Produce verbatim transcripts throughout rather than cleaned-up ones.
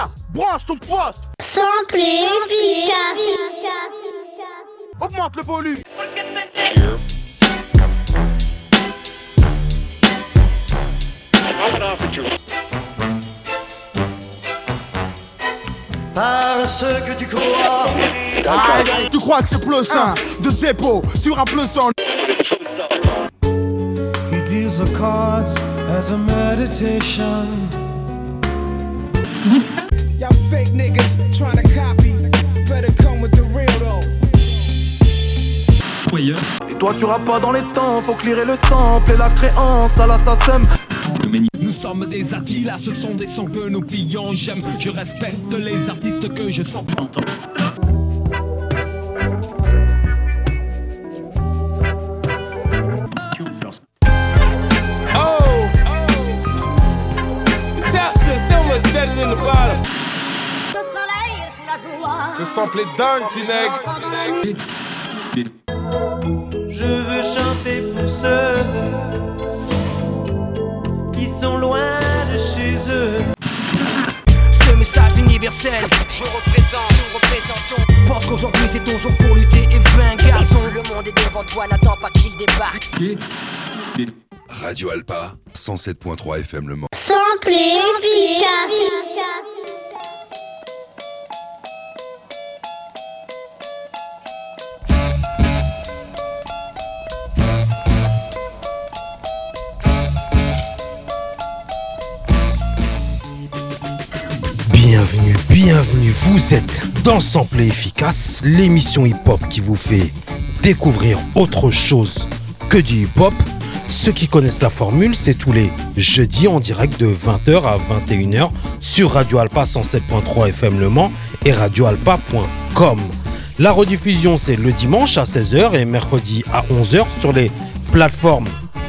Yeah, branche ton poste. Simple et efficace. Augmente le volume. Parce que tu crois. Ah, tu crois que c'est plus sain de Zeppo sur un plus sain. He deals the cards as a meditation. Y'all fake niggas trying to copy. Better come with the real though. Et toi tu rappes pas dans les temps, faut clearer le sample et la créance à l'assassin. Nous sommes des artistes, là ce sont des sons que nous plions. J'aime, je respecte les artistes que je sens. Oh, the top feels so much better than the bottom. Le soleil sous la joie. Ce sample est dingue, Tineg. Je veux chanter pour ceux qui sont loin de chez eux. Ce message universel, Je représente, nous représentons. pense qu'aujourd'hui c'est ton jour pour lutter et vaincre, garçon. Le monde est devant toi, n'attends pas qu'il débarque. Radio Alpa, cent sept point trois F M Le Mans. Simple et efficace. Bienvenue, bienvenue, vous êtes dans Sample et Efficace, l'émission hip-hop qui vous fait découvrir autre chose que du hip-hop. Ceux qui connaissent la formule, c'est tous les jeudis en direct de vingt heures à vingt et une heures sur Radio Alpa cent sept point trois F M Le Mans et radio alpa point com. La rediffusion, c'est le dimanche à seize heures et mercredi à onze heures sur les plateformes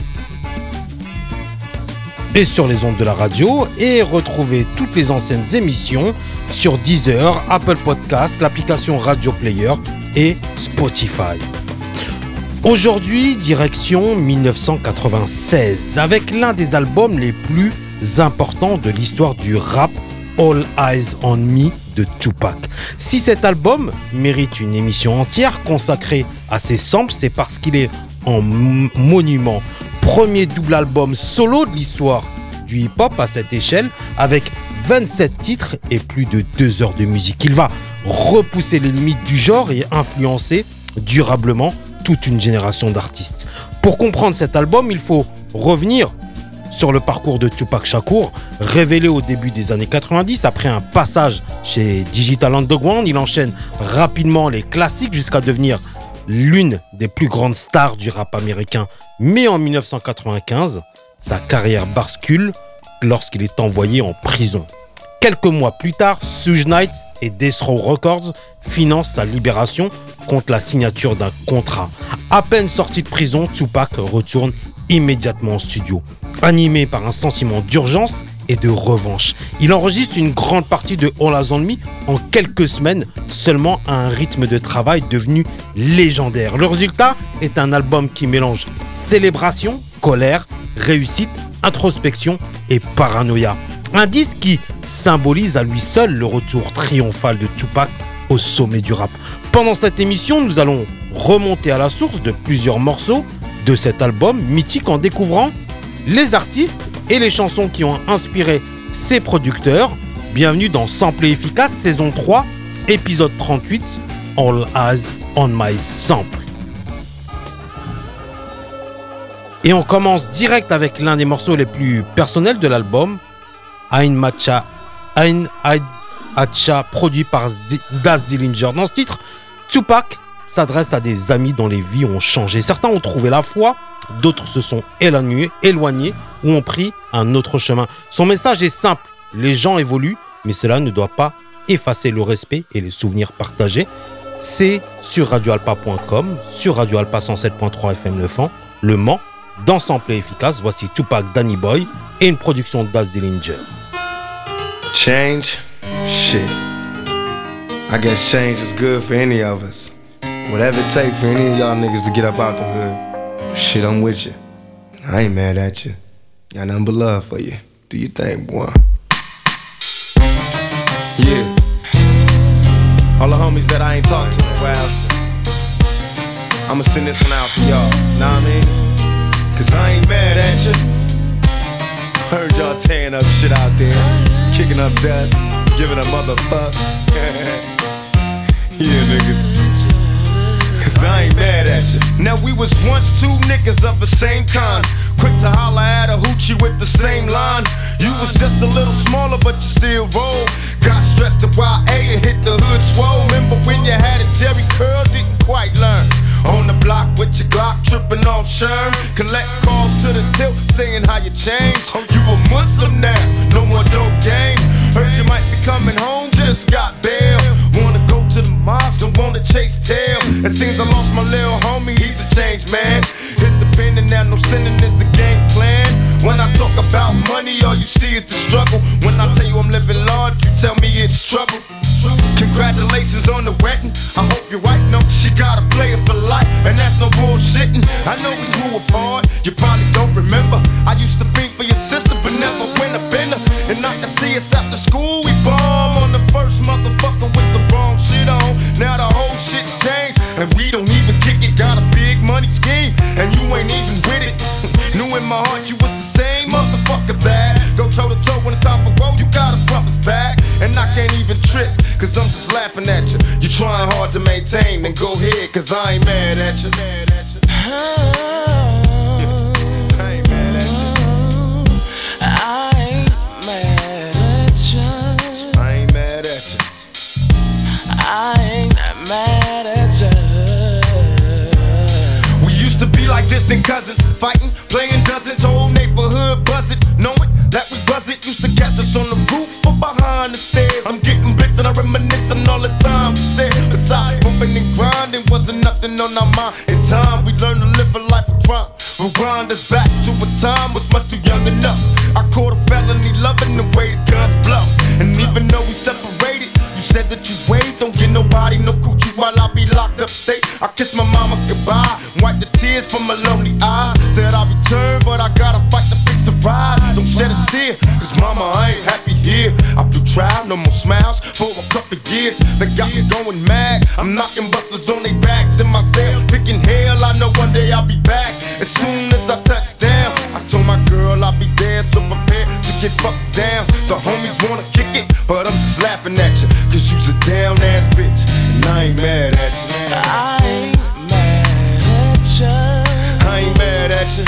et sur les ondes de la radio, et retrouvez toutes les anciennes émissions sur Deezer, Apple Podcast, l'application Radio Player et Spotify. Aujourd'hui, direction dix-neuf cent quatre-vingt-seize, avec l'un des albums les plus importants de l'histoire du rap, All Eyes on Me de Tupac. Si cet album mérite une émission entière consacrée à ses samples, c'est parce qu'il est en m- monument. Premier double album solo de l'histoire du hip-hop à cette échelle, avec vingt-sept titres et plus de deux heures de musique. Il va repousser les limites du genre et influencer durablement toute une génération d'artistes. Pour comprendre cet album, il faut revenir sur le parcours de Tupac Shakur, révélé au début des années quatre-vingt-dix. Après un passage chez Digital Underground, il enchaîne rapidement les classiques jusqu'à devenir l'une des plus grandes stars du rap américain. Mais en dix-neuf cent quatre-vingt-quinze, sa carrière bascule lorsqu'il est envoyé en prison. Quelques mois plus tard, Suge Knight et Death Row Records financent sa libération contre la signature d'un contrat. À peine sorti de prison, Tupac retourne immédiatement en studio, animé par un sentiment d'urgence et de revanche. Il enregistre une grande partie de All Eyes on Me en quelques semaines, seulement à un rythme de travail devenu légendaire. Le résultat est un album qui mélange célébration, colère, réussite, introspection et paranoïa. Un disque qui symbolise à lui seul le retour triomphal de Tupac au sommet du rap. Pendant cette émission, nous allons remonter à la source de plusieurs morceaux de cet album mythique en découvrant les artistes et les chansons qui ont inspiré ses producteurs. Bienvenue dans Sample et Efficace, saison trois, épisode trente-huit, All Eyes on My Sample. Et on commence direct avec l'un des morceaux les plus personnels de l'album, Ain Macha, Ain Hacha, produit par Daz Dillinger. Dans ce titre, Tupac s'adresse à des amis dont les vies ont changé. Certains ont trouvé la foi, d'autres se sont éloignés, éloignés ou ont pris un autre chemin. Son message est simple, les gens évoluent, mais cela ne doit pas effacer le respect et les souvenirs partagés. C'est sur radio alpa point com, sur Radio Alpa cent sept point trois F M Le Mans, dans Sample et Efficace. Voici Tupac, Danny Boy et une production de Daz Dillinger. Change? Shit. I guess change is good for any of us. Whatever it takes for any of y'all niggas to get up out the hood. Shit, I'm with you. I ain't mad at you. Got nothing but love for you. Do your thing, boy. All the homies that I ain't talked to in a while. I'ma send this one out for y'all, know what I mean? Cause I ain't mad at you. Heard y'all tearing up shit out there, kicking up dust, giving a motherfuck. Yeah, niggas. Cause I ain't mad at you. Now we was once two niggas of the same kind, quick to holler at a hoochie with the same line. You was just a little smaller, but you still roll. Got stressed to Y A and hit the hood swole. Remember when you had a Jerry curl, didn't quite learn. On the block with your Glock, tripping off Sherm. Collect calls to the tilt, saying how you changed. You a Muslim now, no more dope game. Heard you might be coming home, just got bail. Wanna go to the mosque, don't wanna chase tail. It seems I lost my little homie, he's a changed man. Hit the pen and now no sinning is the game plan. When I talk about money, all you see is the struggle. When I tell you I'm living large, you tell me it's trouble. Congratulations on the wedding, I hope your wife knows she got a player for life, and that's no bullshitting. I know we grew apart, you probably don't remember. I used to fiend for your sister, but never win a bender. And I can see us after school, we bomb on the first motherfucker with the wrong shit on. Now the whole shit's changed, and we don't even kick it. Got a big money scheme, and you ain't even with it. Knew in my heart you was the same motherfucker that go toe to toe when it's time for woe. You got a brother's back, and I can't even trip, cause I'm just laughing at you. You trying hard to maintain, then go ahead, cause I ain't mad at you. I ain't mad at you. I ain't mad at you. I ain't mad at you. I ain't mad at you. We used to be like distant cousins, fighting, playing dozens, whole neighborhood buzzing, knowing that we wasn't used to catch us on the roof or behind the stairs. I'm getting blitz and I reminiscing all the time we said. Besides bumping and grinding, wasn't nothing on our mind. In time we learned to live a life of crime. Rewind us back to a time was much too young enough. I caught a felony loving the way the guns blow. And even though we separated, you said that you wait, don't get nobody no coochie while I be locked up state. I kissed my mama goodbye, wipe the tears from my lonely eyes. Said I'll return, but I gotta fight to fix the ride. Don't shed a tear, cause mama, I ain't happy here. I blew trial, no more smiles for a couple years. They got me going mad, I'm knocking busters on their backs in my cell, thinking hell, I know one day I'll be back. As soon as I touch down, I told my girl I'll be there, so prepared to get fucked down. The homies wanna kick it, but I'm just laughing at you, cause you's a down ass bitch, and I ain't mad at you. I ain't mad at you. I ain't mad at you.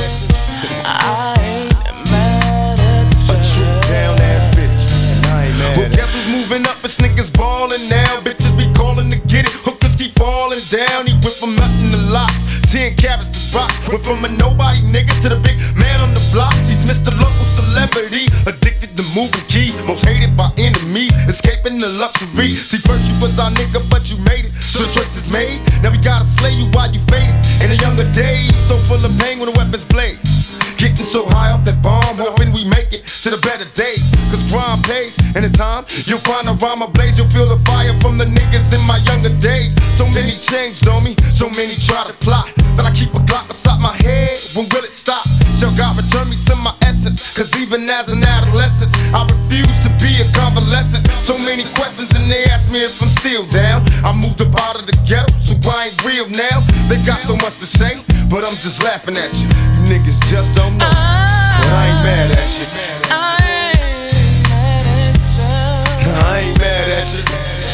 I ain't mad at you. A true down ass bitch, and I ain't mad. Well, guess who's moving up? It's niggas ballin' now. Bitches be calling to get it. Hookers keep falling down. He went from nothing to lots, ten carats to rock. Went from a nobody nigga to the big man on the block. He's Mister Local Celebrity, addicted to moving keys, most hated by enemies, escaping the luxury. See, first you was our nigga, but you made it, so the choice is made. Now we gotta slay you while you faded. In the younger days, so full of pain when the weapons blaze. Getting so high off that bomb, hoping we make it to the better days. Cause crime pays, and in time, you'll find a rhyme ablaze. You'll feel the fire from the niggas in my younger days. So many changed on me, so many try to plot, that I keep a Glock beside my head. When will it stop? Shall God return me to my essence? Cause even as an adolescent, I refuse to be a convalescent. So many questions and they ask me if I'm still down. I moved up out of the ghetto, so I ain't real now. They got so much to say, but I'm just laughing at you. You niggas just don't know, but I ain't mad at you. I ain't mad at you. I ain't mad at you.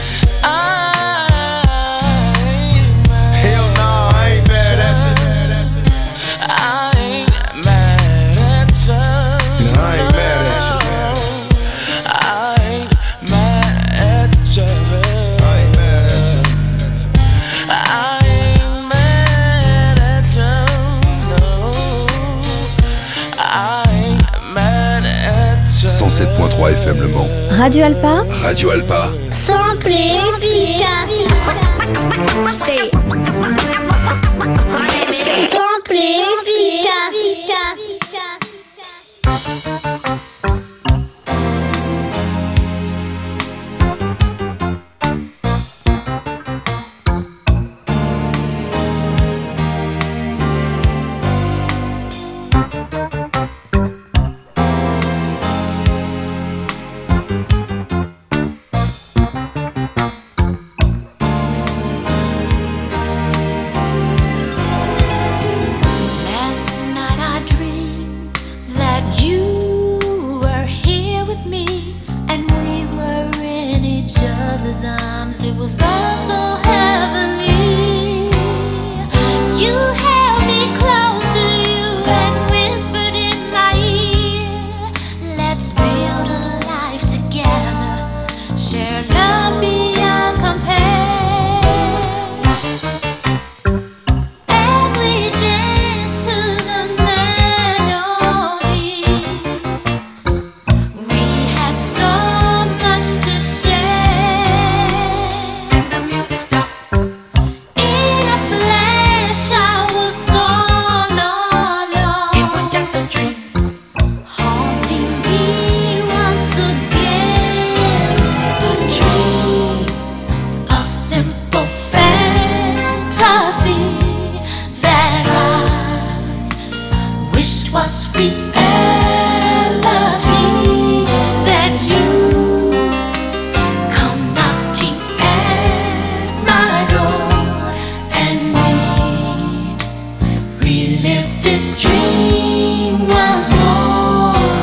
I ain't mad. Hell nah, I ain't mad at you. I ain't mad at you. No, I ain't mad at you. I ain't mad at you. I ain't mad at you. I ain't mad at you. No, I ain't mad at you. cent sept point trois F M Le Mans. Radio Alpa. Radio Alpa. Simple et efficace. C'est Simple et efficace. was all so heavenly. You held me close to you and whispered in my ear, let's build a life together, share love beyond compare. As we dance to the melody, we had so much to share. And the music stopped. In a flash, I was so alone. It was just a dream, haunting me once again. A dream of simple fantasy that I wished was reality. That you come knocking at my door and we relive this dream once more.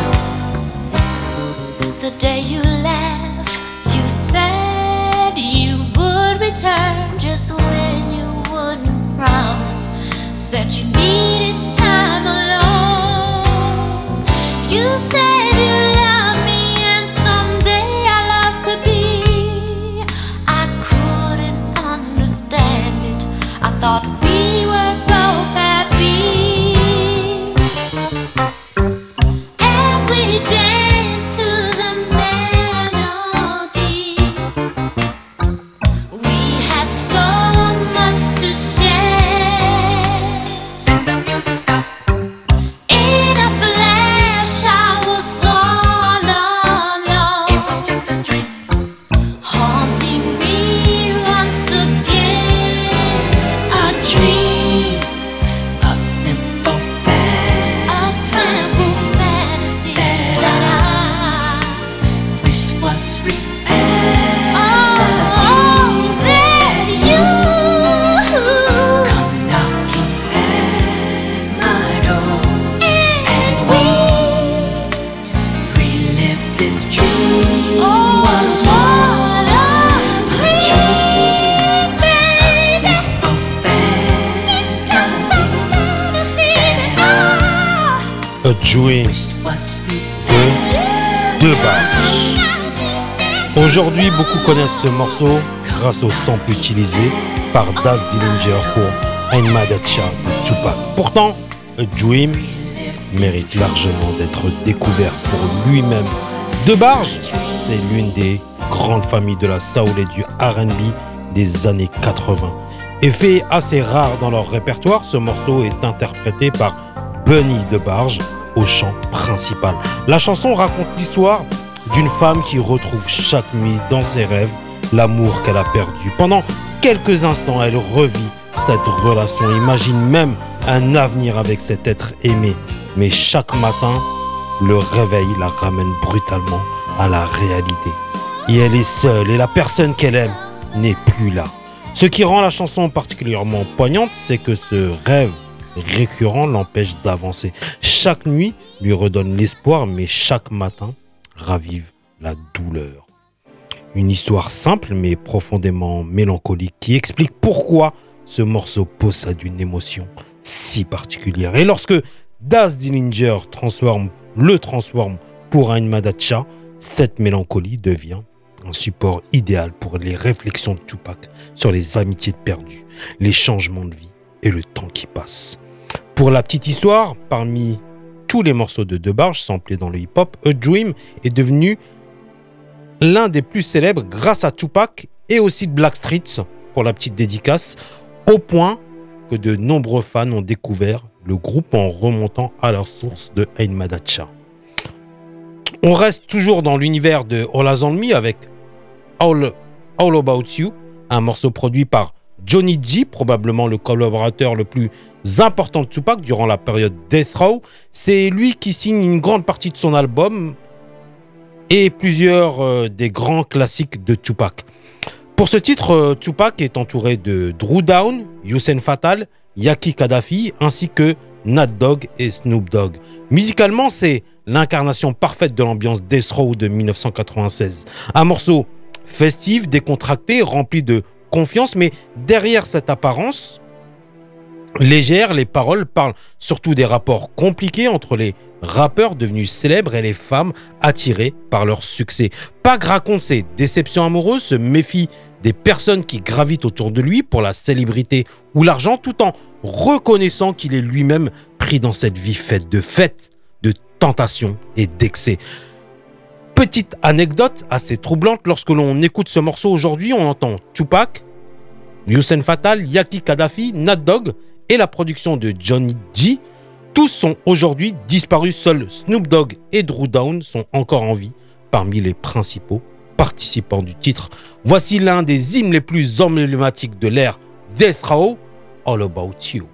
The day you left, you said you would return just when you wouldn't promise. Said you needed time alone. You said you loved me and someday our love could be. I couldn't understand it. I thought we were both happy. As we danced to the melody, we had so much to share. Then the music stopped. In a flash, I was so alone. It was just a dream, haunting me once again. A dream of simple fantasy, of simple fantasy that I wished was reality. Oh, that you come knocking at my door and we relive this dream once more. A dream of simple fantasy that I A Dream wished was de Debarge. Aujourd'hui, beaucoup connaissent ce morceau grâce au sample utilisé par Daz Dillinger pour I'm Mad at Ya de Tupac. Pourtant, A Dream mérite largement d'être découvert pour lui-même. Debarge, c'est l'une des grandes familles de la soul et du R and B des années quatre-vingts. Effet assez rare dans leur répertoire, ce morceau est interprété par Bunny Debarge au chant principal. La chanson raconte l'histoire d'une femme qui retrouve chaque nuit dans ses rêves l'amour qu'elle a perdu. Pendant quelques instants, elle revit cette relation, imagine même un avenir avec cet être aimé. Mais chaque matin, le réveil la ramène brutalement à la réalité. Et elle est seule et la personne qu'elle aime n'est plus là. Ce qui rend la chanson particulièrement poignante, c'est que ce rêve récurrent l'empêche d'avancer. Chaque nuit lui redonne l'espoir, mais chaque matin ravive la douleur. Une histoire simple mais profondément mélancolique qui explique pourquoi ce morceau possède une émotion si particulière. Et lorsque Daz Dillinger transforme, le transforme pour I'm Mad at Ya, cette mélancolie devient un support idéal pour les réflexions de Tupac sur les amitiés perdues, les changements de vie et le temps qui passe. Pour la petite histoire, parmi tous les morceaux de Debarge samplés dans le hip-hop, A Dream est devenu l'un des plus célèbres grâce à Tupac et aussi de Blackstreet pour la petite dédicace, au point que de nombreux fans ont découvert le groupe en remontant à leur source de I'm Mad at Ya. On reste toujours dans l'univers de All Eyez on Me avec All, All About You, un morceau produit par Johnny G, probablement le collaborateur le plus important de Tupac durant la période Death Row. C'est lui qui signe une grande partie de son album et plusieurs euh, des grands classiques de Tupac. Pour ce titre, euh, Tupac est entouré de Dru Down, Hussein Fatal, Yaki Kadhafi ainsi que Nat Dogg et Snoop Dogg. Musicalement, c'est l'incarnation parfaite de l'ambiance Death Row de dix-neuf cent quatre-vingt-seize. Un morceau festive, décontractée, remplie de confiance, mais derrière cette apparence légère, les paroles parlent surtout des rapports compliqués entre les rappeurs devenus célèbres et les femmes attirées par leur succès. Pac raconte ses déceptions amoureuses, se méfie des personnes qui gravitent autour de lui pour la célébrité ou l'argent, tout en reconnaissant qu'il est lui-même pris dans cette vie faite de fêtes, de tentations et d'excès. Petite anecdote assez troublante, lorsque l'on écoute ce morceau aujourd'hui, on entend Tupac, Hussein Fatal, Yaki Kadhafi, Nat Dogg et la production de Johnny G. Tous sont aujourd'hui disparus, seuls Snoop Dogg et Dru Down sont encore en vie parmi les principaux participants du titre. Voici l'un des hymnes les plus emblématiques de l'ère Death Row, All About You.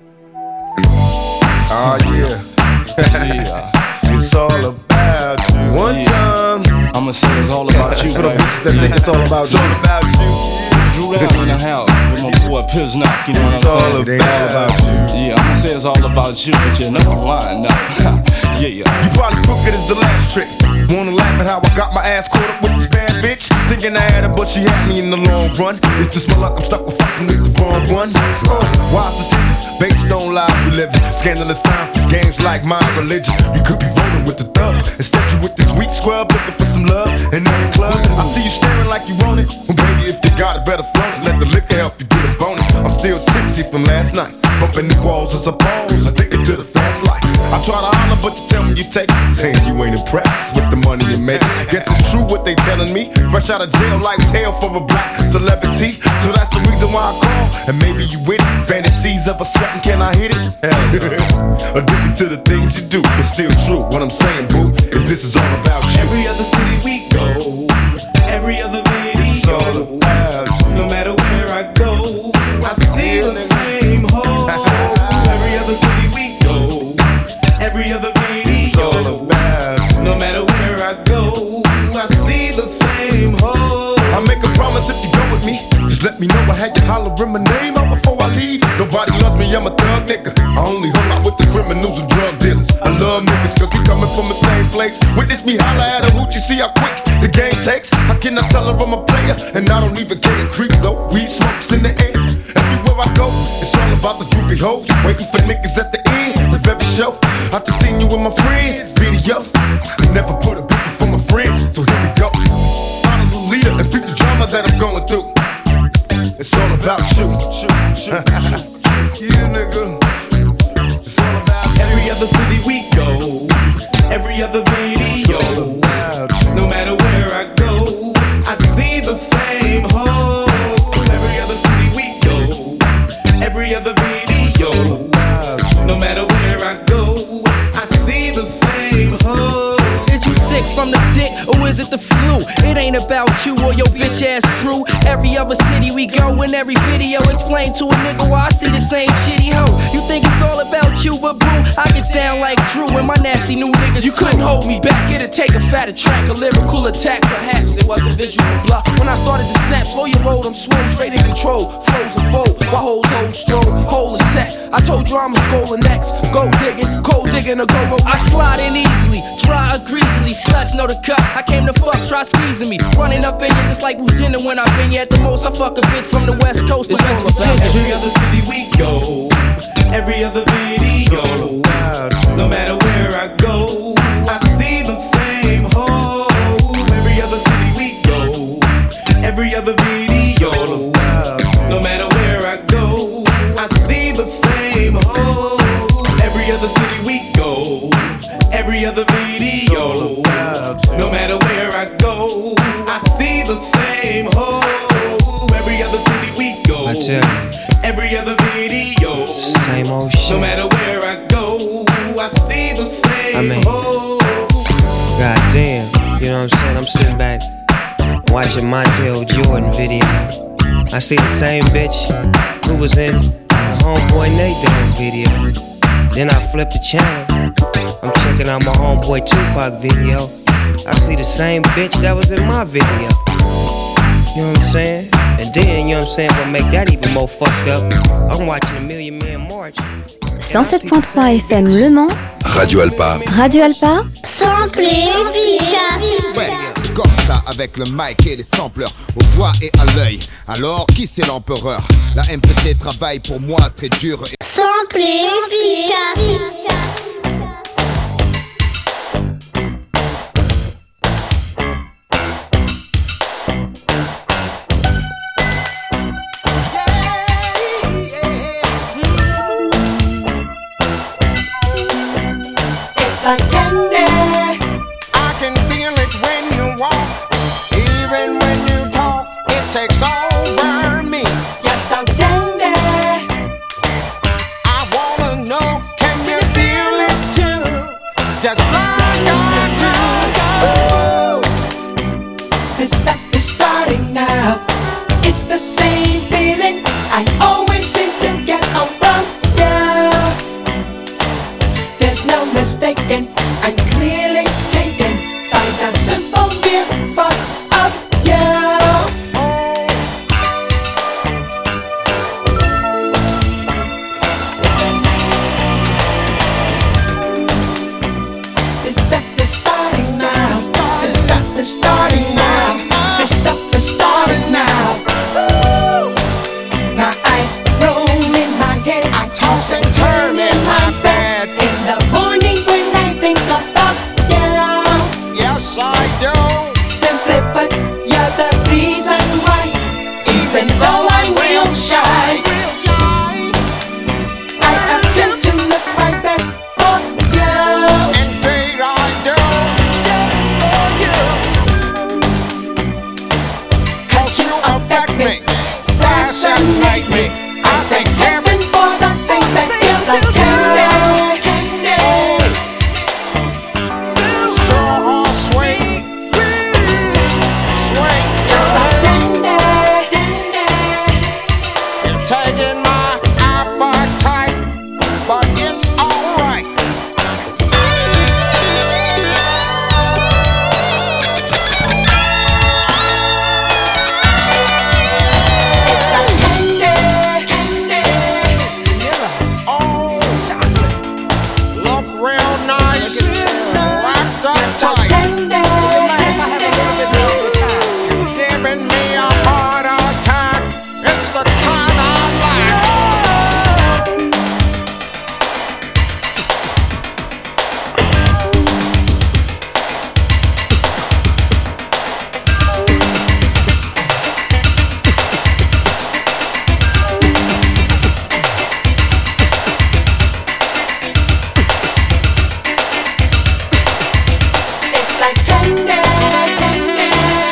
Oh yeah. It's all about you. One yeah. time. I'ma say it's all about you. For the bitches that think it's all about you. It's all about you. Drew down in the house with my boy Piz Knock, you know it's what I'm all saying? About, all about you. Yeah, I'ma say it's all about you, but you know I'm lying now. Yeah, yeah. You probably crooked as the last trick. Wanna laugh at how I got my ass caught up with this bad bitch? Thinking I had her, but she had me in the long run. It's just my luck, I'm stuck with fucking with the wrong one. Uh, wise decisions, based on lies we live in. Scandalous times, this game's like my religion. You could be rolling with the thug. Instead you with this weak scrub looking for some love in every club. I see you staring like you want it. Well baby, if you got it, better flaunt it. Let the liquor help you get a bonus. I'm still tipsy from last night. Bumping the walls as a pose, addicted to the fast life. I try to holler, but you tell me you take it. Saying you ain't impressed with the money you make. Guess it's true what they telling me. Fresh out of jail, life's hell for a black celebrity. So that's the reason why I call. And maybe you with it. Fantasies of a sweating, can I hit it? Hell yeah. Addicted to the things you do, but still true. What I'm saying, boo, is this is all about you. Every other city we go, every other video, it's all about you. No matter where I go, I see the same hole. Every other city we go, every other video, it's all about you. No matter where I go, I see the same hole. I make a promise if you go with me, just let me know I had you hollering my name out before I leave. Nobody loves me, I'm a thug nigga. I only hung out with the criminals and drug dealers. I love niggas cause we coming from the same place. Witness me holler at a hoochie, see how quick the game takes. How can I tell her I'm a player? And I don't even care, creep though. Weed smokes in the air. Everywhere I go, it's all about the groupie hoes. Waiting for niggas at the end of every show. I just seen you with my friends, video. I never put a picture for my friends, so here we go. Follow the leader and beat the drama that I'm going through. It's all about you. Yeah, nigga. It's all about you. Every other city we go, every other video. No matter where I go, I see the same hole. Every other city we go, every other video. No matter where I go, I see the same hole. Is you sick from the dick or is it the flu? It ain't about you or your bitch ass crew. Every other city we go, in every video explain to a nigga why I see the same shitty hoe. You think it's all about you, but boo, I get down like Drew and my nasty new niggas. You couldn't hold me back, it'd take a fatter track, a lyrical attack. Perhaps it was a visual block. When I started to snap, slow your roll, I'm swole, straight in control. Flows a fold, my whole whole stroll, whole is set. I told you I'm a scholar next. Go digging, cold digging or go roll. I slide in easily, dry or greasily. Sluts know the cut, I came to fuck, try squeezing me. Running up in you just like who's dinner when I've been here at the most. I fuck a bitch from the west coast to West Virginia. Every other city we go, every other video. No matter where I go, I see the same hole. Every other city we go, every other video. No matter where I go, I see the same hole. Every other city we go, every other video. No matter where I go, I see the same hole. Every other city we go, every other video. Same old shit. No matter where I go, I see the same I mean, hole. goddamn, you know what I'm saying? I'm sitting back watching Montel Jordan video. I see the same bitch who was in the Homeboy Nate Dogg video. Then I flip the channel, I'm checking out my Homeboy Tupac video. I see the same bitch that was in my video. You know what I'm saying? And then, you know what I'm saying, what make that even more fucked up, I'm watching a Million Man March. cent sept point trois F M Le Mans. Radio Alpa. Radio Alpa. Samplé efficace. comme ça avec le mic et les sampleurs au doigt et à l'œil. Alors qui c'est l'empereur? La M P C travaille pour moi très dur et Samplé efficace. It's like candy. I can feel it when you walk, even when you talk. It takes over me. You're so dandy. I wanna know, can you feel it too? Just like I do. Ooh. This stuff is starting now. It's the same feeling I always seem to get around you. There's no mistaking, I'm clearly taken by the simple mere thought of you. This stuff is starting now. This stuff is starting now. This stuff is starting now. My eyes roll in my head. I toss and turn in my bed. In the morning when I think about you. Yes, I do. Simply put, you're the reason why. Even though I'm real shy, I attempt to look my best for you. Indeed I do. Just for you. 'Cause you affect me, fascinate me. I thank heaven for the things that feels like candy. Sure are sweet, sweet, it's so dandy. You're taking my appetite, but it's alright. It's like candy, candy. Oh, look real nice, wrapped up tight. You're giving me a heart attack. It's the kind I like. It's like candy, candy.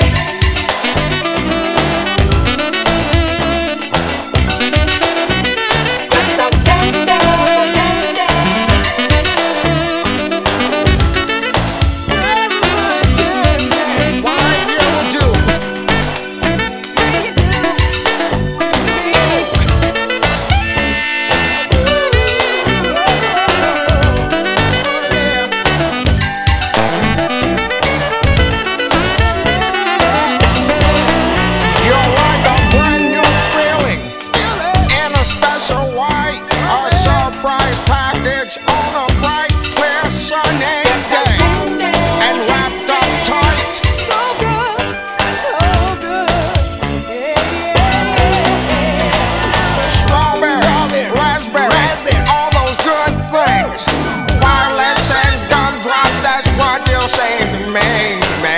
It's so dandy, dandy. Why you do? You're like a brand new feeling in a special way. A surprise package on a bright, clear, sunny day. And wrapped up tight. So good, so good. Strawberry, raspberry, all those good things. Violets and gumdrops, that's what you're saying to me, me.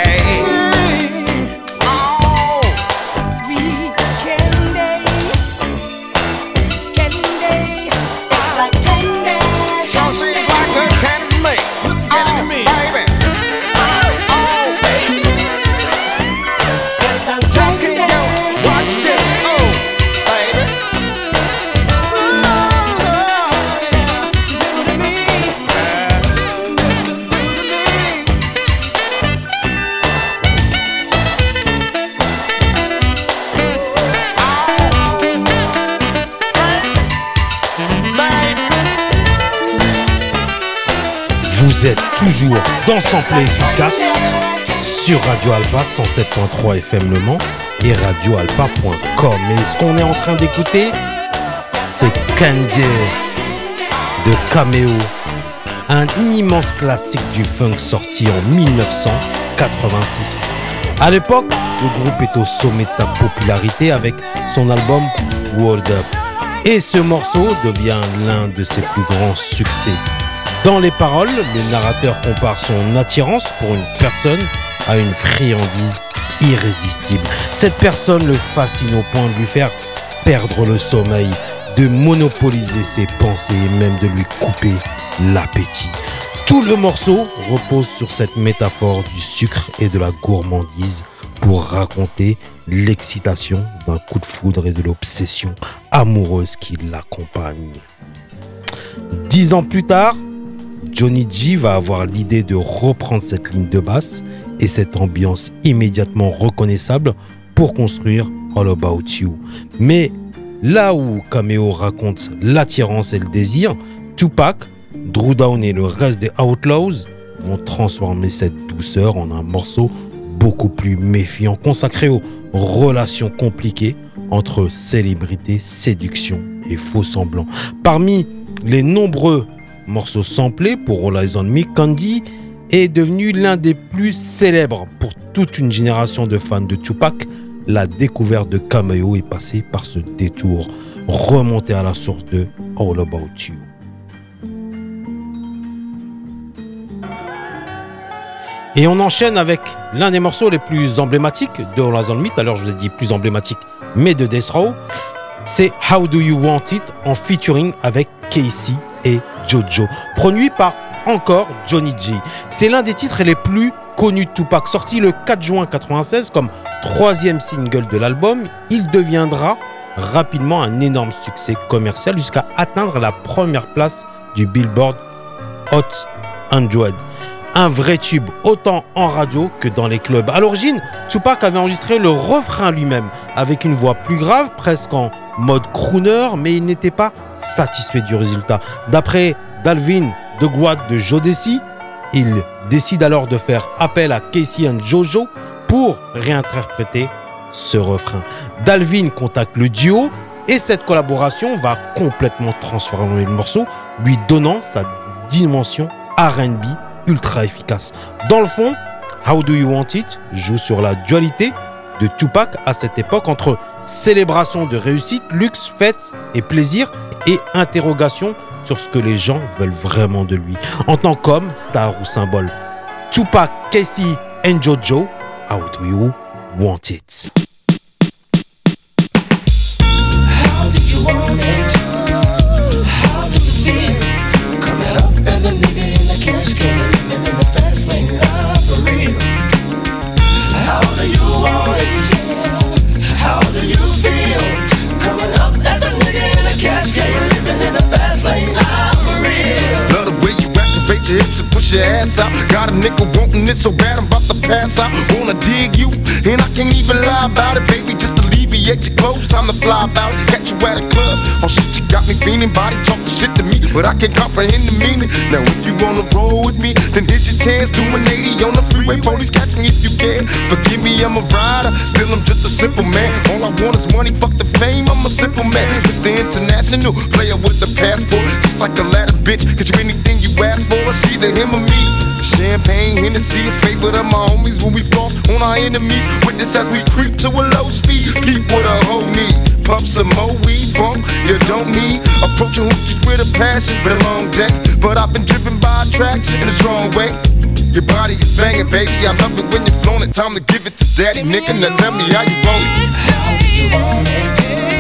Oh, sweet candy, candy. It's like candy. Sure seems like good candy to me. Oh, baby. Oh, baby. It's so just can't go. Watch this. Oh, baby. Do to me. Vous êtes toujours dans Samplé Efficace sur Radio Alpa cent sept point trois F M Le Mans et radio alpa point com. Et ce qu'on est en train d'écouter, c'est Candy de Cameo, un immense classique du funk sorti en mille neuf cent quatre-vingt-six. À l'époque, le groupe est au sommet de sa popularité avec son album World Up. Et ce morceau devient l'un de ses plus grands succès. Dans les paroles, le narrateur compare son attirance pour une personne à une friandise irrésistible. Cette personne le fascine au point de lui faire perdre le sommeil, de monopoliser ses pensées et même de lui couper l'appétit. Tout le morceau repose sur cette métaphore du sucre et de la gourmandise pour raconter l'excitation d'un coup de foudre et de l'obsession amoureuse qui l'accompagne. Dix ans plus tard, Johnny G va avoir l'idée de reprendre cette ligne de basse et cette ambiance immédiatement reconnaissable pour construire All About You. Mais là où Cameo raconte l'attirance et le désir, Tupac, Dru Down et le reste des Outlaws vont transformer cette douceur en un morceau beaucoup plus méfiant, consacré aux relations compliquées entre célébrité, séduction et faux semblants. Parmi les nombreux morceaux samplés pour All Eyes on Me, Candy est devenu l'un des plus célèbres pour toute une génération de fans de Tupac. La découverte de Cameo est passée par ce détour, remonté à la source de All About You. Et on enchaîne avec l'un des morceaux les plus emblématiques de All Eyes on Me. Alors je vous ai dit plus emblématique, mais de Death Row. C'est How Do You Want It en featuring avec Casey et Jojo, produit par encore Johnny G. C'est l'un des titres les plus connus de Tupac, sorti le quatre juin quatre-vingt-seize comme troisième single de l'album. Il deviendra rapidement un énorme succès commercial jusqu'à atteindre la première place du Billboard Hot cent. Un vrai tube, autant en radio que dans les clubs. À l'origine, Tupac avait enregistré le refrain lui-même, avec une voix plus grave, presque en mode crooner, mais il n'était pas satisfait du résultat. D'après Dalvin DeGuad de Jodeci, il décide alors de faire appel à Casey and Jojo pour réinterpréter ce refrain. Dalvin contacte le duo et cette collaboration va complètement transformer le morceau, lui donnant sa dimension R and B ultra efficace. Dans le fond, How Do You Want It joue sur la dualité de Tupac à cette époque entre célébration de réussite, luxe, fête et plaisir et interrogation sur ce que les gens veulent vraiment de lui en tant qu'homme, star ou symbole. Tupac, Casey and Jojo, How Do You Want It? How do you want it? How do you feel? Coming up as a nigga in the cash can, living in the fast lane, not for real. How do you want it? How do you feel? Coming up as a nigga in the cash can, living in the fast lane, not for real. Love the way you activate your hips and push your ass out. Got a nigga wanting it so bad I'm about to pass out. Wanna dig you, and I can't even lie about it, baby. Just alleviate your clothes, time to fly about it. Catch you at a club, oh shit, you got me feeling. Body talking shit to me, but I can't comprehend the meaning. Now if you wanna roll with me, then here's your chance. Do an eighty on the freeway, police catch me if you can. Forgive me, I'm a rider, still I'm just a simple man. All I want is money, fuck the fame, I'm a simple man. Mister International, player with the passport. Just like a ladder, bitch, get you anything you ask for. It's either him or me. Champagne, Hennessy, a favorite of my homies when we floss on our enemies. Witness as we creep to a low speed. Peep what a hoe need. Pump some more weed, bump, you don't need. Approaching hoochies with a passion, been a long day, but I've been driven by attraction in a strong way. Your body is banging, baby, I love it when you're flown it. Time to give it to daddy, nigga, now tell me how you want it. How do you want it?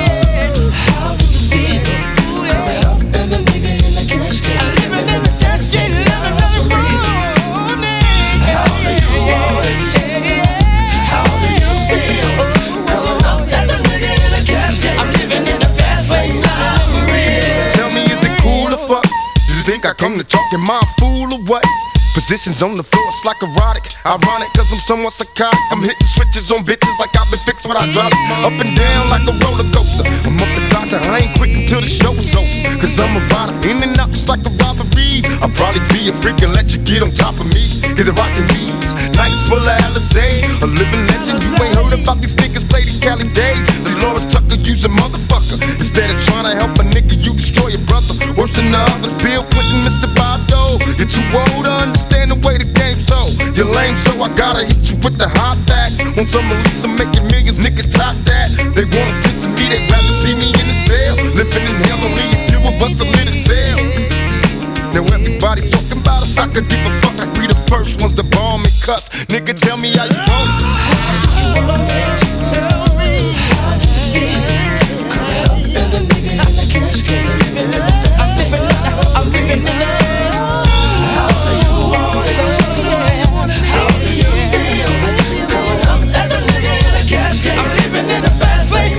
How do you feel? Coming up as a nigga in the cash can, living in the cash can, living in the morning. How do you want it? How do you feel? Coming up as a nigga in the cash can, I'm living in the fast lane, not for real. Tell me, is it cool or fuck? Do you think I come to talk in my fool or what? Positions on the floor, it's like erotic. Ironic, cause I'm somewhat psychotic. I'm hitting switches on bitches like I've been fixed with hydraulics. Up and down like a roller coaster. I'm up beside you, I ain't quick until the show's over. Cause I'm a rider, in and out just like a robbery. I'll probably be a freak and let you get on top of me. Get the rockin' these nights full of Alizé. A living legend, you ain't heard about these niggas play these Cali days. Dolores Tucker, use a motherfucker. Instead of trying to help a nigga, you destroy your brother. Worse than the others, Bill Clinton, Mister Bob Dole. You're too old to understand the way the game's so. go. You're lame, so I gotta hit you with the hot facts. On some release, I'm making millions, niggas top that. They wanna sit to me, they'd rather see me in the cell. Living in hell, only a few of us are lit to tell. Now everybody talking about us, I could give a fuck. Like we the first ones to bomb and cuss. Nigga, tell me how you want it. How do you want it? Tell me how do you feel? Coming up as a nigga in the cash can. Living in the fast lane. I'm living in the. How do you want it? How do you feel? Coming up as a nigga in the cash can. I'm living in the fast lane.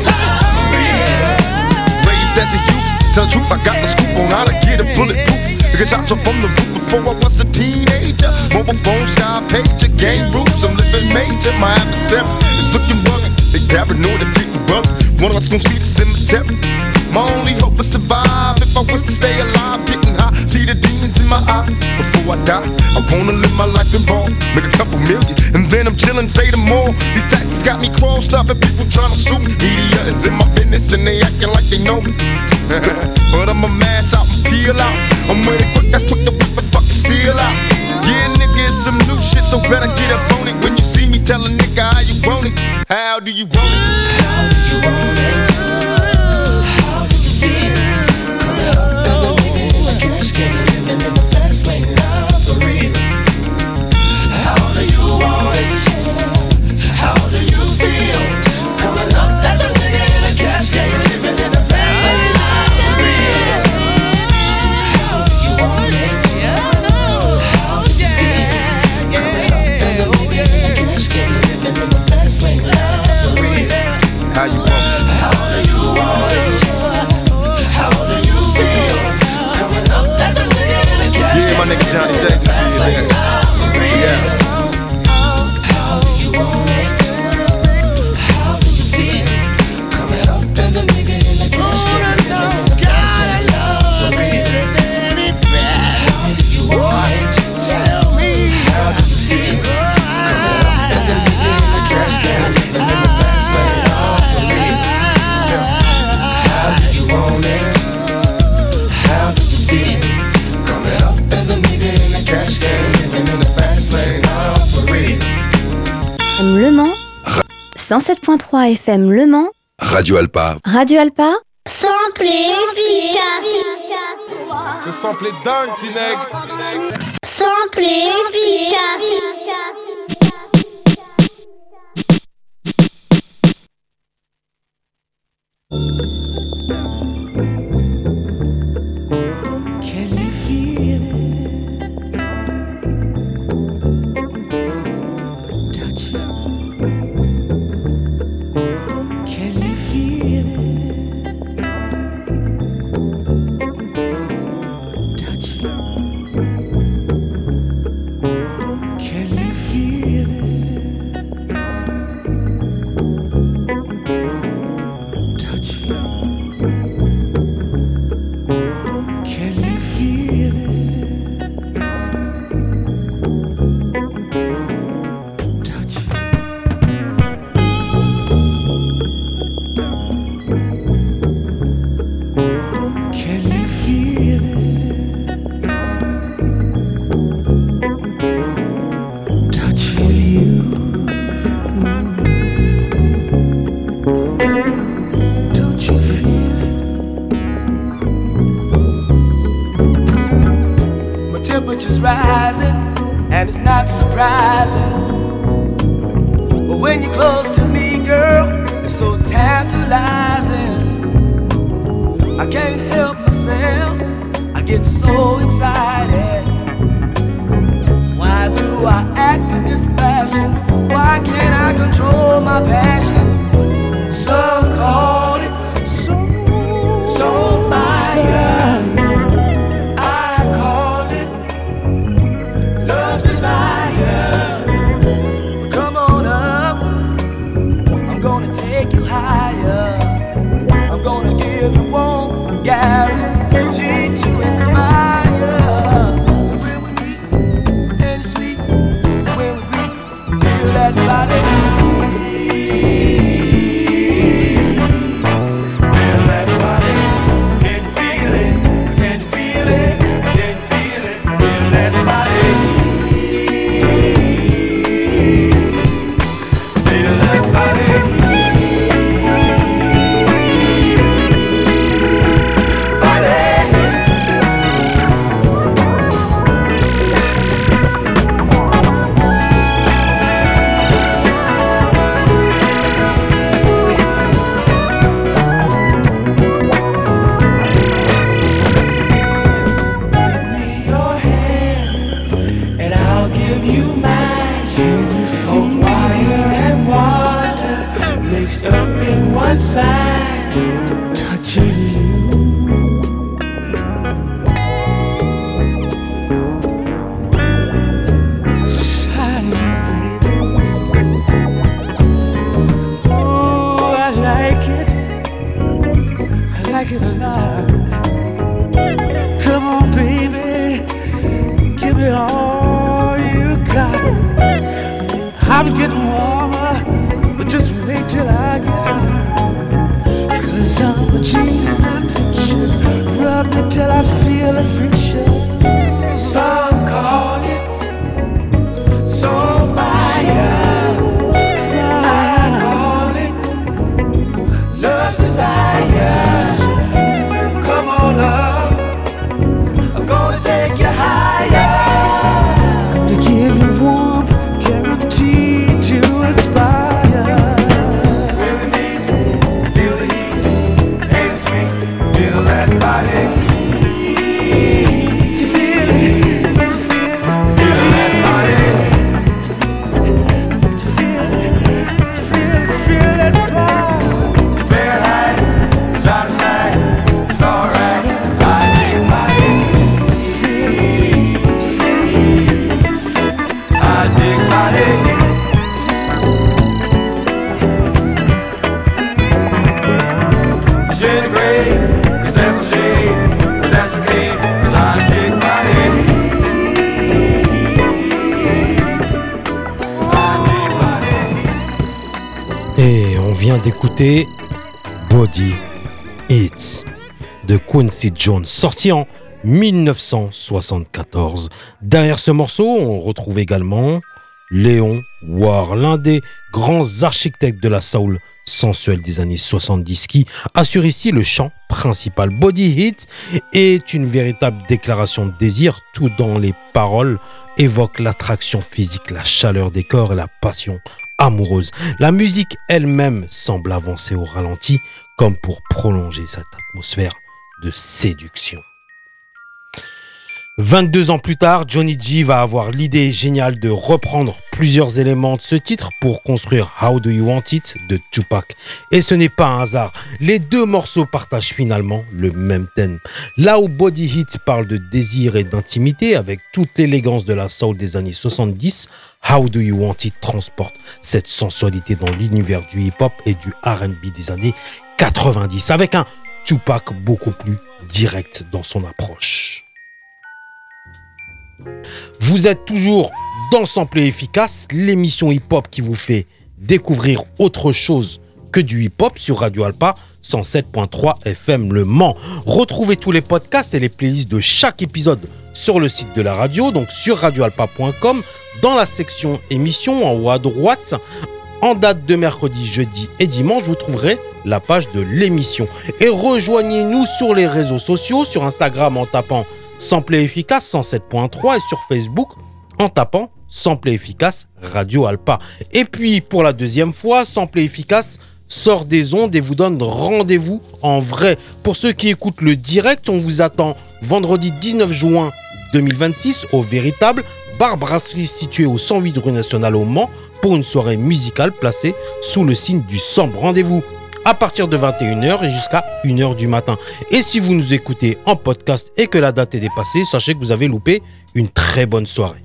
Raised as a youth, tell the truth, I got the scoop on how to get a bulletproof. Because I jumped from the roof before I was a teenager. Mobile phone, sky pager, game rules, I'm living major. My adversaries is looking rugged. They paranoid and getting rugged. One of us gon' see the cemetery. My only hope is survive. If I wish to stay alive, getting high, see the demons in my eyes. Before I die, I wanna live my life in ball. Make a couple million, and then I'm chillin', fade them all. These taxes got me crossed up and people tryna sue me. Media is in my business and they acting like they know me. But I'ma mash out and peel out. I'm with it quick, that's quick to whip and fucking steal out. Yeah, nigga, it's some new shit, so better get up on it. When you see me, tell a nigga how you want it. How do you want it? How do you want it? How did you feel? Coming up as a nigga in the cash can, living in the fast lane, now for real. How do you want it? How do you feel? Coming up as a nigga in the cash can, living in the fast lane, now for real. How do you want it? How did you feel? Coming up as a nigga in the cash can, living in the fast lane, now for real. How you want it? How do you want it? How do you feel? Coming up as a nigga in the cash. Yeah, my nigga Johnny J. Yeah. How do you want it? How did you feel? Coming up as a nigga in the cash. Living in the fast lane, for real. How do you want it? Tell me. How did you feel? Coming up as a nigga in the cash can, living in the fast lane, for real. How do you want it? How did you feel? Coming up as a nigga in the cash can, living in the fast lane, for real. Le Mans, cent sept point trois F M Le Mans, Radio Alpa. Radio Alpa, Samplé efficace. Ce sample est dingue, petit nègre. Samplé efficace. Can you feel it? Touch it. Can you feel it? Touch it. Can you feel it? Touch it. Can you feel it? Touch it. Can you feel it? Touch you. Don't you feel it? My temperature's rising, and it's not surprising. But when you're close to me, girl, it's so tantalizing. I can't help myself, I get so excited. Why do I act in this fashion? Why can't I control my passion? Some call it so, so fire. I call it love's desire. Come on up, I'm gonna take you higher. I'm gonna give you one guarantee to inspire. And when we meet, and it's sweet, and when we greet, feel that body. Feel that body, can feel it, can feel it, can feel it, feel that body. in one side, touching you. Shining, baby. Oh, I like it. I like it a lot. Come on, baby, give me all you got. I'm getting warmer, but just wait till I get home. Cause I'm a cheating and fiction. Rub me till I feel a friction. Some call it soul fire. I call it love's desire. Come on up, I'm gonna take you higher. Gonna give you warmth, guaranteed to inspire. When we meet, feel the heat, ain't it sweet? Feel that body. You feel it, you feel it, feel that body. You feel it, you feel it, feel that body. Bad high, it's out of sight, it's alright. I dig body. You feel it, you feel it, I dig body. Disintegrate, cause that's a shame, but that's okay, cause I dig body. Et on vient d'écouter Body Hits de Quincy Jones, sorti en dix-neuf cent soixante-quatorze. Derrière ce morceau, on retrouve également Léon Ward, l'un des grands architectes de la soul sensuelle des années soixante-dix, qui assure ici le chant principal. Body Hit est une véritable déclaration de désir, tout dans les paroles évoque l'attraction physique, la chaleur des corps et la passion amoureuse. La musique elle-même semble avancer au ralenti, comme pour prolonger cette atmosphère de séduction. vingt-deux ans plus tard, Johnny G va avoir l'idée géniale de reprendre plusieurs éléments de ce titre pour construire How Do You Want It de Tupac. Et ce n'est pas un hasard, les deux morceaux partagent finalement le même thème. Là où Body Hit parle de désir et d'intimité avec toute l'élégance de la soul des années soixante-dix, How Do You Want It transporte cette sensualité dans l'univers du hip-hop et du R and B des années quatre-vingt-dix, avec un Tupac beaucoup plus direct dans son approche. Vous êtes toujours dans Samplé Efficace, l'émission hip-hop qui vous fait découvrir autre chose que du hip-hop sur Radio Alpa cent sept point trois F M Le Mans. Retrouvez tous les podcasts et les playlists de chaque épisode sur le site de la radio, donc sur radio alpa point com, dans la section émissions en haut à droite. En date de mercredi, jeudi et dimanche, vous trouverez la page de l'émission. Et rejoignez-nous sur les réseaux sociaux, sur Instagram en tapant Samplé Efficace cent sept point trois et sur Facebook en tapant Samplé Efficace Radio Alpa. Et puis pour la deuxième fois, Samplé Efficace sort des ondes et vous donne rendez-vous en vrai. Pour ceux qui écoutent le direct, on vous attend vendredi dix-neuf juin deux mille vingt-six au véritable bar brasserie situé au cent huit rue Nationale au Mans pour une soirée musicale placée sous le signe du Sambre. Rendez-vous à partir de vingt et une heures et jusqu'à une heure du matin. Et si vous nous écoutez en podcast et que la date est dépassée, sachez que vous avez loupé une très bonne soirée.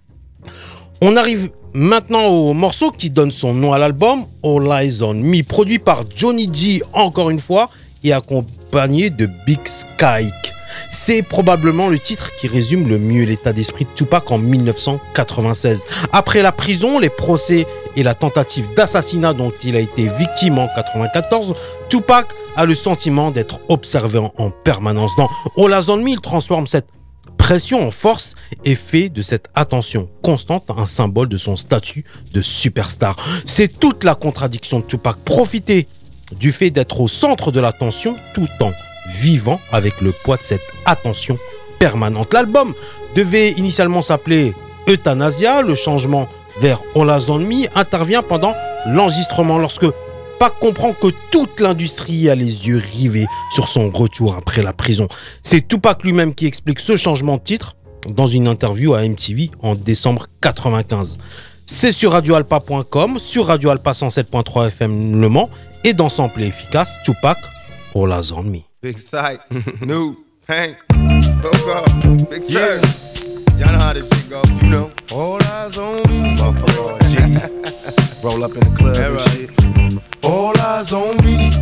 On arrive maintenant au morceau qui donne son nom à l'album, All Eyes on Me, produit par Johnny G encore une fois et accompagné de Big Skyk. C'est probablement le titre qui résume le mieux l'état d'esprit de Tupac en dix-neuf cent quatre-vingt-seize. Après la prison, les procès et la tentative d'assassinat dont il a été victime en quatre-vingt-quatorze, Tupac a le sentiment d'être observé en, en permanence. Dans All Eyes on Me, il transforme cette pression en force et fait de cette attention constante un symbole de son statut de superstar. C'est toute la contradiction de Tupac. Profiter du fait d'être au centre de l'attention tout en vivant avec le poids de cette attention permanente. L'album devait initialement s'appeler Euthanasia. Le changement vers All Eyes on Me intervient pendant l'enregistrement lorsque Pac comprend que toute l'industrie a les yeux rivés sur son retour après la prison. C'est Tupac lui-même qui explique ce changement de titre dans une interview à M T V en décembre quatre-vingt-quinze. C'est sur radio alpa point com, sur Radio Alpa cent sept point trois F M Le Mans et dans sample efficace, Tupac, All Eyes on Me. Big Sight, New, Hank, Coco, Big Sight. Yeah. Y'all know how this shit go, you know. All eyes on me, motherfucker. G. Roll up in the club and right. shit. All eyes on me.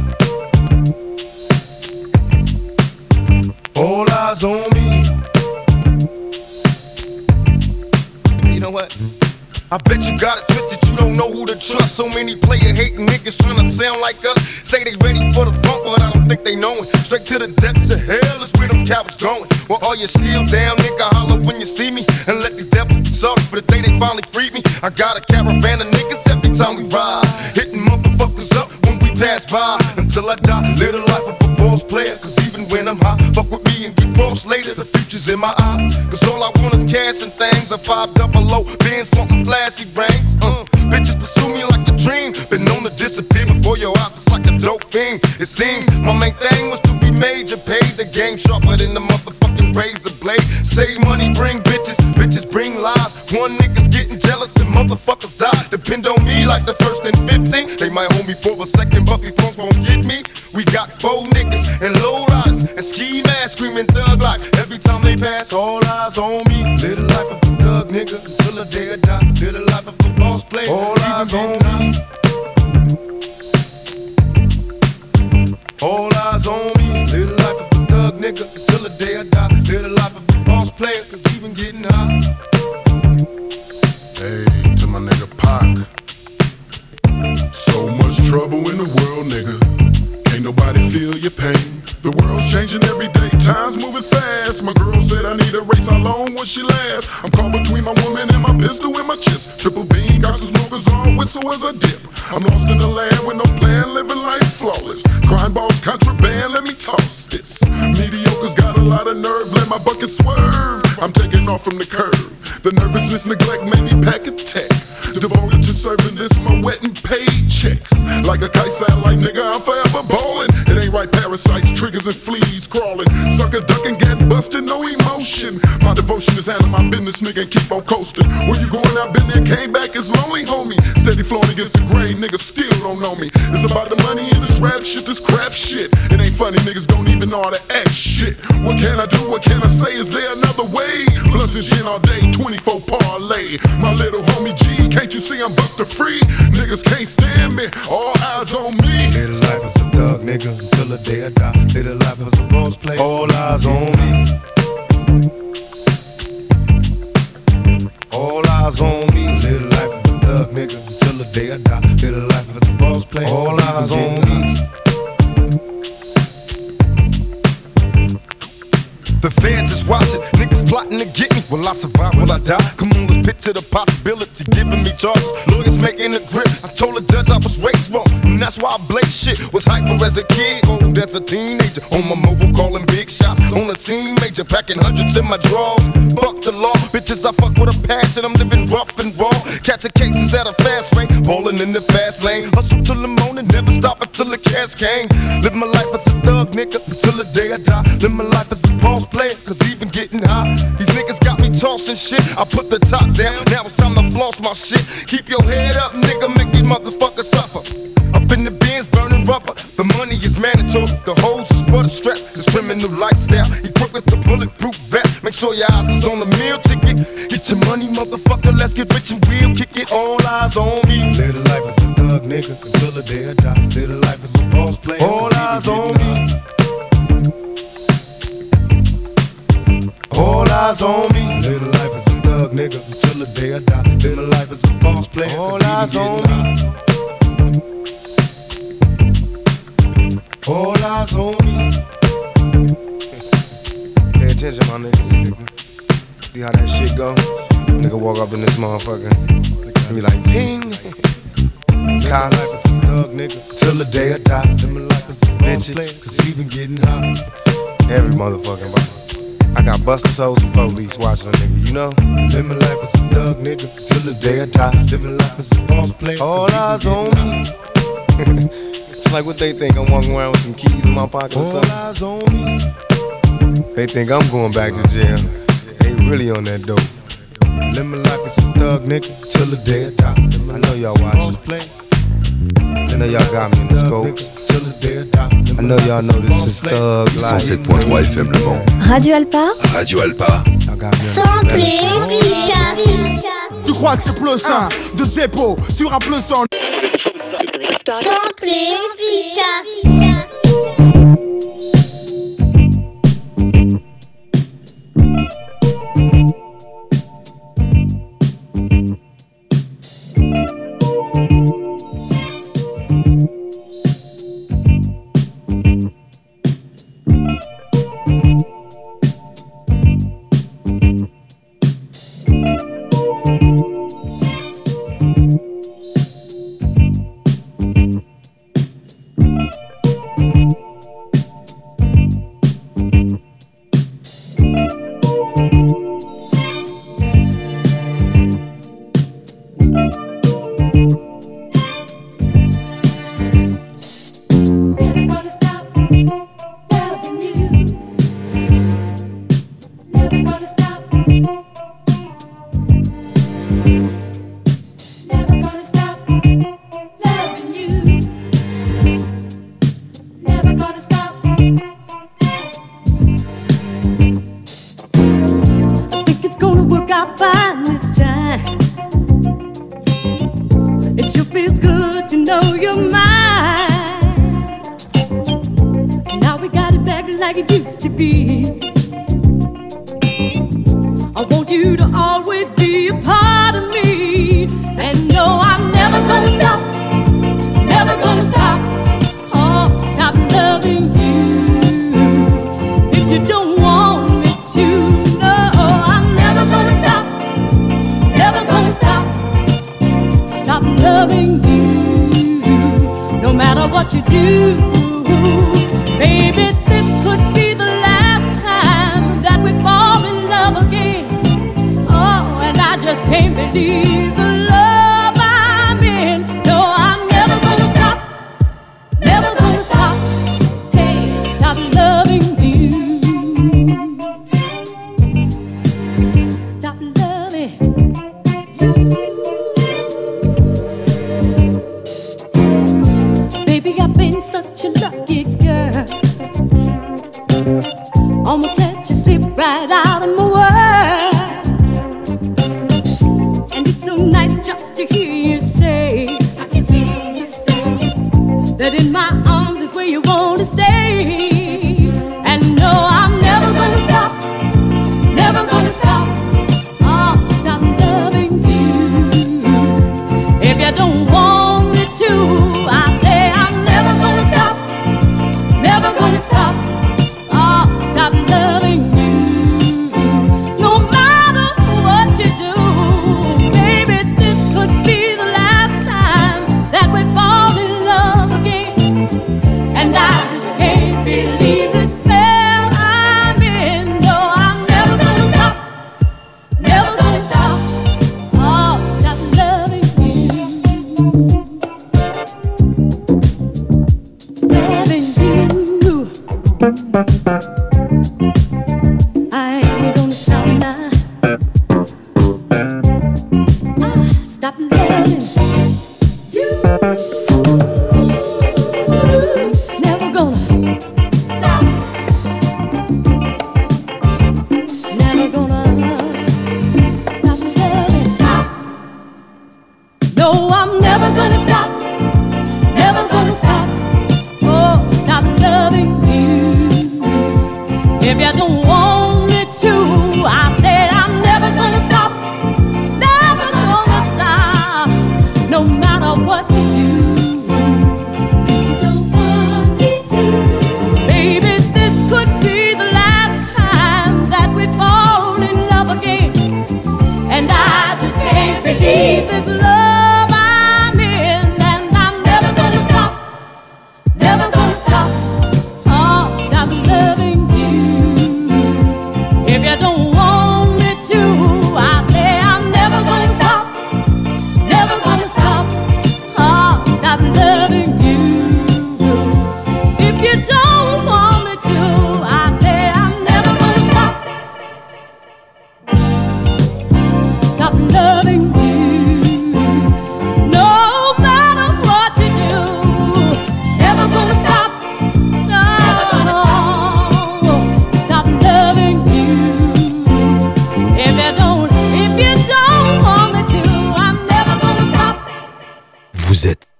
All eyes on me. You know what? I bet you got it twisted, you don't know who to trust. So many player hating niggas trying to sound like us. Say they ready for the funk, but I don't think they know it. Straight to the depths of hell is where them cowards going. Well, all you still down, nigga, holler when you see me. And let these devils be sorry for the day they finally freed me. I got a caravan of niggas every time we ride, hitting motherfuckers up when we pass by. Until I die, live the life of a boss player. Cause even when I'm high, fuck with me and get crossed later. The future's in my eyes, cause all I want is cash and things. A five double O, Benz wantin' flashy brains. Uh, bitches pursue me like a dream. Been known to disappear before your eyes, it's like a dope thing. It seems my main thing was to be major, paid the game sharper than the motherfucking razor blade. Save money, bring bitches, bitches bring lies. One nigga's getting jealous and motherfuckers die. Depend on me like the first and fifteen. They might hold me for a second, but these punks won't get me. We got four niggas and low riders and ski masks screaming thug life every time they pass. All eyes on me. Live the life of a thug nigga until the day I die. Live the life of a boss player. All eyes on me. All eyes on me. Live the life of a thug nigga until the day I die. Live the life of a boss player, cause even getting high. Hey, to my nigga Pac. So much trouble in the world, nigga. Ain't nobody feel your pain. The world's changing every day, time's moving fast. My girl said I need a race, how long will she last? I'm caught between my woman and my pistol and my chips. Triple beam, got some smokers on, whistle as I dip. I'm lost in the land with no plan, living life flawless. Crime boss, contraband, let me toss this. Mediocre's got a lot of nerve, let my bucket swerve. I'm taking off from the curb. The nervousness, neglect made me pack a tech. Devoted to serving this, my wet and paid checks. Like a kite satellite, nigga, I'm forever ballin'. It ain't right, parasites, triggers and fleas crawling. Sucker ducking, get busted, no emotion. My devotion is handling my business, nigga, and keep on coasting. Where you going, I've been there, came back, it's lonely, homie. Steady flowing against the grain, niggas still don't know me. It's about the money in this rap shit, this crap shit. It ain't funny, niggas don't even know how to act shit. What can I do, what can I say, is there another way? Blunts and gin all day, twenty-four parlay. My little homie G, can't you see I'm buster free? Niggas can't stand me, all eyes on me. Live the life as a thug nigga until the day I die. Live the life as a boss player, all eyes on me. All eyes on me. Live the life as a thug nigga until the day I die. Live the life as a boss player, all eyes on me. The feds is watching, niggas plotting to get me. Will I survive, will I die? Come on, let's picture the possibility, giving me charges. Lawyers making a grip, I told the judge I was raised wrong, and that's why I blaze shit. Was hyper as a kid, old as a teenager. On my mobile calling big shots, on the scene major. Packing hundreds in my drawers, fuck the law. Bitches, I fuck with a passion, I'm living rough and raw. Catching cases at a fast rate, ballin' in the fast lane. Hustle till the morning, never stop until the cash came. Live my life as a thug nigga until the day I die. Live my life as a boss player, cause even getting high. These niggas got me tossing shit. I put the top down, now it's time to floss my shit. Keep your head up, nigga, make these motherfuckers suffer. Up in the bins, burning rubber. The money is mandatory, the hose is for the strap. This criminal lifestyle, equipped with the bulletproof vest. Make sure your eyes is on the meal ticket. Get your money, motherfucker, let's get rich and real. Kick it, all eyes on me. Live the life as a thug nigga until the day I die. Live the life as a boss player, all eyes on me. All eyes on me. Live the life as a thug nigga until the day I die. Live the life as a boss player, all eyes on me. All eyes on me. Pay attention, my niggas. Nigga. See how that shit go? Nigga walk up in this motherfucker and be like, ping. College, thug nigga till the day I die. Live my life as a bitches, cause even getting hot. Every motherfucking body. I got busters, hoes, and police watching a nigga, you know? Live my life as a thug nigga till the day I die. Live my life as a boss player, all eyes on me. It's like what they think, I'm walking around with some keys in my pocket or something. All eyes on me. They think I'm going back to jail. They really on that dope. Live my life as a thug nigga till the day I die. I know y'all watching. I know y'all got me in the scope. I know y'all know this is Thug Life. cent sept point trois F M Le Mans. Radio Alpa. Radio Alpa. Sample efficace. Tu crois que c'est plus sain de Zeppo sur un plus en Sample efficace.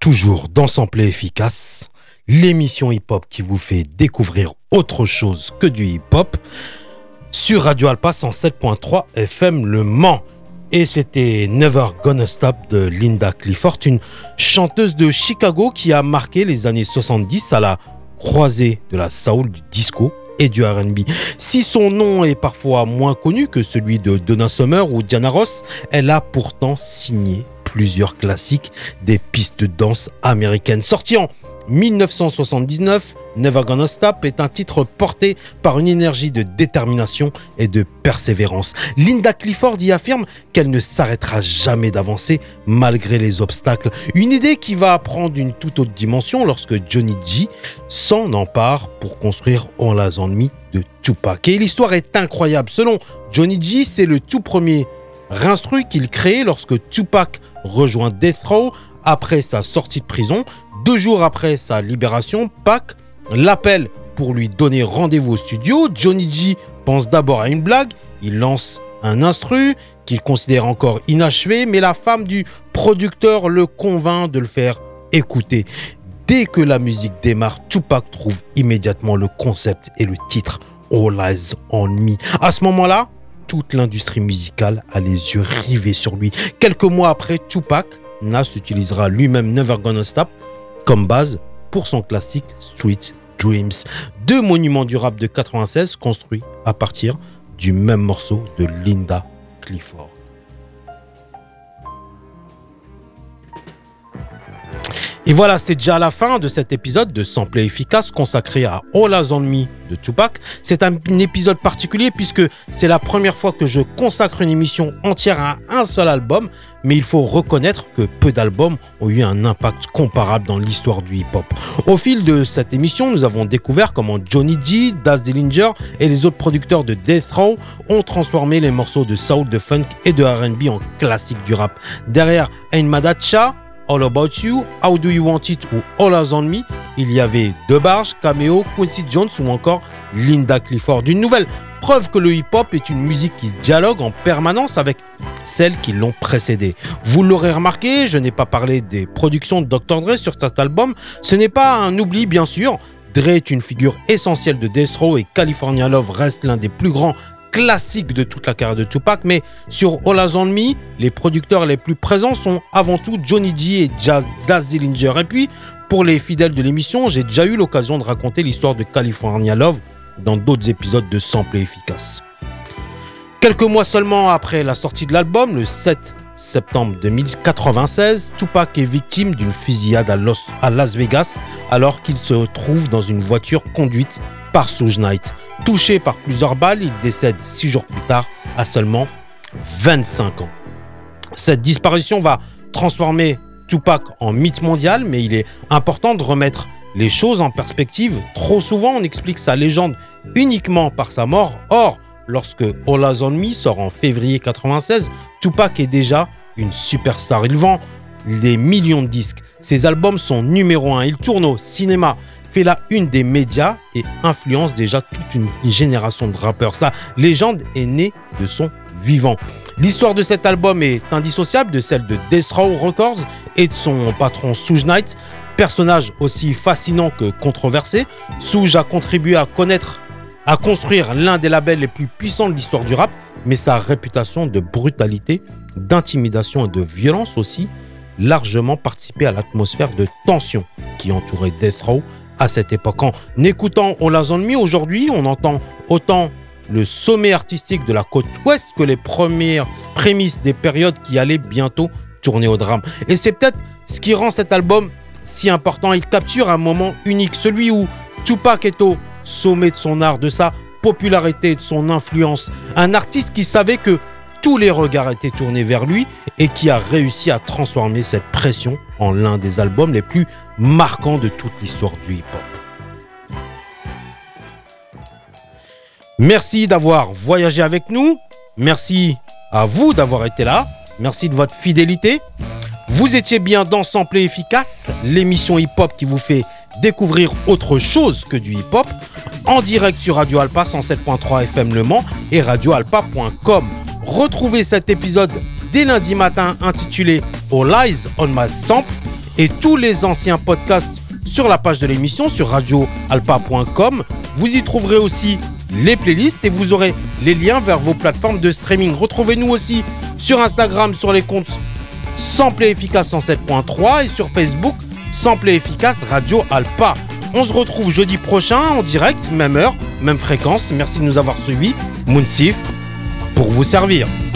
toujours dans Samplé Efficace, l'émission hip-hop qui vous fait découvrir autre chose que du hip-hop sur Radio Alpa cent sept point trois F M Le Mans. Et c'était Never Gonna Stop de Linda Clifford, une chanteuse de Chicago qui a marqué les années soixante-dix à la croisée de la soul, du disco et du R and B. Si son nom est parfois moins connu que celui de Donna Summer ou Diana Ross, elle a pourtant signé plusieurs classiques des pistes de danse américaines. Sorti en dix-neuf cent soixante-dix-neuf, Never Gonna Stop est un titre porté par une énergie de détermination et de persévérance. Linda Clifford y affirme qu'elle ne s'arrêtera jamais d'avancer malgré les obstacles. Une idée qui va prendre une toute autre dimension lorsque Johnny G s'en empare pour construire All Eyes on Me de Tupac. Et l'histoire est incroyable. Selon Johnny G, c'est le tout premier instru qu'il crée lorsque Tupac rejoint Death Row après sa sortie de prison. Deux jours après sa libération, Pac l'appelle pour lui donner rendez-vous au studio. Johnny G pense d'abord à une blague, il lance un instru qu'il considère encore inachevé, mais la femme du producteur le convainc de le faire écouter. Dès que la musique démarre, Tupac trouve immédiatement le concept et le titre All Eyes on Me. À ce moment-là, toute l'industrie musicale a les yeux rivés sur lui. Quelques mois après, Tupac, Nas utilisera lui-même Never Gonna Stop comme base pour son classique Street Dreams. Deux monuments du rap de quatre-vingt-seize construits à partir du même morceau de Linda Clifford. Et voilà, c'est déjà la fin de cet épisode de Samplé Efficace consacré à All Eyes on Me de Tupac. C'est un, un épisode particulier puisque c'est la première fois que je consacre une émission entière à un seul album, mais il faut reconnaître que peu d'albums ont eu un impact comparable dans l'histoire du hip-hop. Au fil de cette émission, nous avons découvert comment Johnny G, Daz Dillinger et les autres producteurs de Death Row ont transformé les morceaux de soul, de funk et de R and B en classiques du rap. Derrière Ain Madacha, All About You, How Do You Want It ou All Eyes on Me, il y avait DeBarge, Cameo, Quincy Jones ou encore Linda Clifford. Une nouvelle preuve que le hip-hop est une musique qui dialogue en permanence avec celles qui l'ont précédé. Vous l'aurez remarqué, je n'ai pas parlé des productions de docteur Dre sur cet album. Ce n'est pas un oubli, bien sûr. Dre est une figure essentielle de Death Row et California Love reste l'un des plus grands classique de toute la carrière de Tupac, mais sur All Eyes on Me, les producteurs les plus présents sont avant tout Johnny G et Daz Dillinger. Et puis, pour les fidèles de l'émission, j'ai déjà eu l'occasion de raconter l'histoire de California Love dans d'autres épisodes de Samplé Efficace. Quelques mois seulement après la sortie de l'album, le sept septembre deux mille quatre-vingt-seize, Tupac est victime d'une fusillade à, Los, à Las Vegas alors qu'il se trouve dans une voiture conduite par Suge Knight. Touché par plusieurs balles, il décède six jours plus tard à seulement vingt-cinq ans. Cette disparition va transformer Tupac en mythe mondial, mais il est important de remettre les choses en perspective. Trop souvent, on explique sa légende uniquement par sa mort. Or, lorsque All Eyes on Me sort en février quatre-vingt-seize, Tupac est déjà une superstar. Il vend des millions de disques. Ses albums sont numéro un. Il tourne au cinéma, fait la une des médias et influence déjà toute une génération de rappeurs. Sa légende est née de son vivant. L'histoire de cet album est indissociable de celle de Death Row Records et de son patron Suge Knight, personnage aussi fascinant que controversé. Suge a contribué à connaître, à construire l'un des labels les plus puissants de l'histoire du rap, mais sa réputation de brutalité, d'intimidation et de violence aussi largement participé à l'atmosphère de tension qui entourait Death Row à cette époque. En écoutant All Eyes on Me aujourd'hui, on entend autant le sommet artistique de la côte ouest que les premières prémices des périodes qui allaient bientôt tourner au drame. Et c'est peut-être ce qui rend cet album si important. Il capture un moment unique, celui où Tupac est au sommet de son art, de sa popularité, de son influence. Un artiste qui savait que tous les regards étaient tournés vers lui et qui a réussi à transformer cette pression en l'un des albums les plus marquants de toute l'histoire du hip-hop. Merci d'avoir voyagé avec nous. Merci à vous d'avoir été là. Merci de votre fidélité. Vous étiez bien dans Samplé Efficace, l'émission hip-hop qui vous fait découvrir autre chose que du hip-hop, en direct sur Radio Alpa cent sept point trois F M Le Mans et radio alpa point com. Retrouvez cet épisode dès lundi matin intitulé All Eyes on My Sample et tous les anciens podcasts sur la page de l'émission sur radio alpa point com. Vous y trouverez aussi les playlists et vous aurez les liens vers vos plateformes de streaming. Retrouvez-nous aussi sur Instagram sur les comptes Sample et Efficace cent sept point trois et sur Facebook Sample et Efficace Radio Alpa. On se retrouve jeudi prochain en direct, même heure, même fréquence. Merci de nous avoir suivis. Mounsif pour vous servir.